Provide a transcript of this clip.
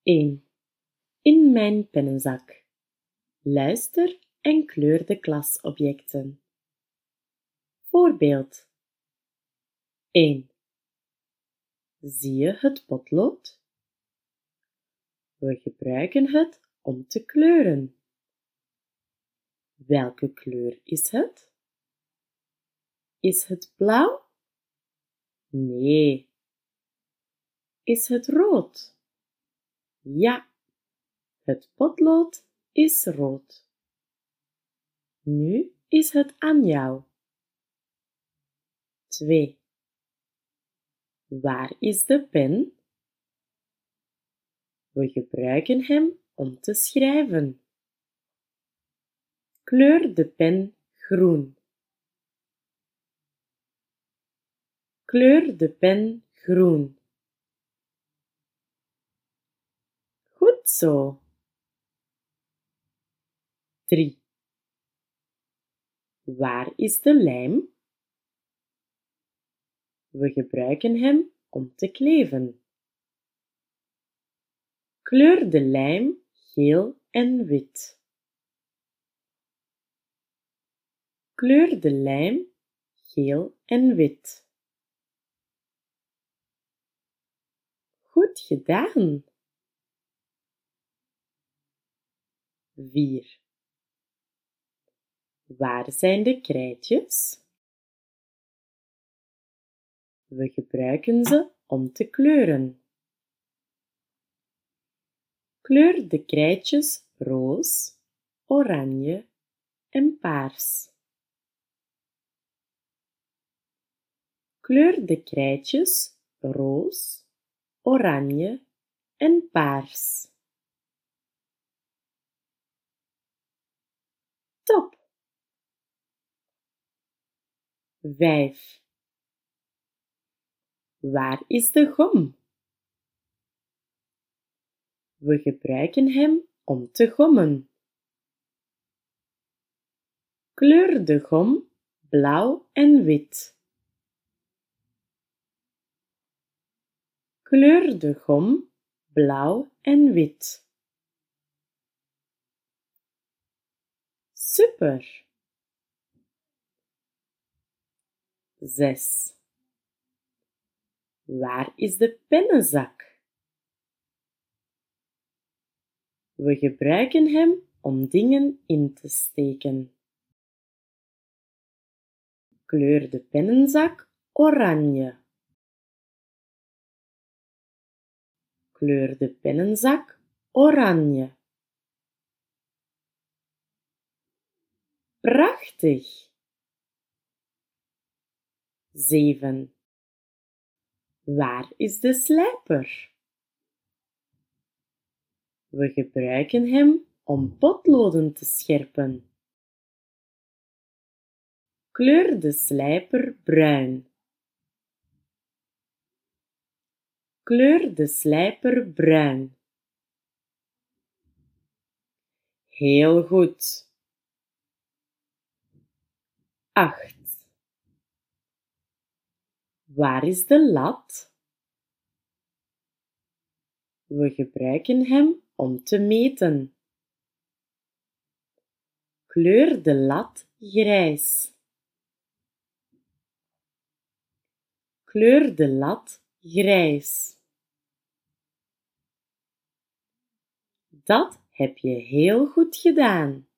1. In mijn pennenzak. Luister en kleur de klasobjecten. Voorbeeld 1. Zie je het potlood? We gebruiken het om te kleuren. Welke kleur is het? Is het blauw? Nee. Is het rood? Ja, het potlood is rood. Nu is het aan jou. 2. Waar is de pen? We gebruiken hem om te schrijven. Kleur de pen groen. Kleur de pen groen. Goed zo. 3. Waar is de lijm? We gebruiken hem om te kleven. Kleur de lijm geel en wit. Kleur de lijm geel en wit. Goed gedaan. 4. Waar zijn de krijtjes? We gebruiken ze om te kleuren. Kleur de krijtjes roos, oranje en paars. Kleur de krijtjes roos, oranje en paars. Top! 5. Waar is de gom? We gebruiken hem om te gommen. Kleur de gom blauw en wit. Kleur de gom blauw en wit. Super! 6. Waar is de pennenzak? We gebruiken hem om dingen in te steken. Kleur de pennenzak oranje. Kleur de pennenzak oranje. Prachtig! 7. Waar is de slijper? We gebruiken hem om potloden te scherpen. Kleur de slijper bruin. Kleur de slijper bruin. Heel goed. 8. Waar is de lat? We gebruiken hem om te meten. Kleur de lat grijs. Kleur de lat grijs. Dat heb je heel goed gedaan.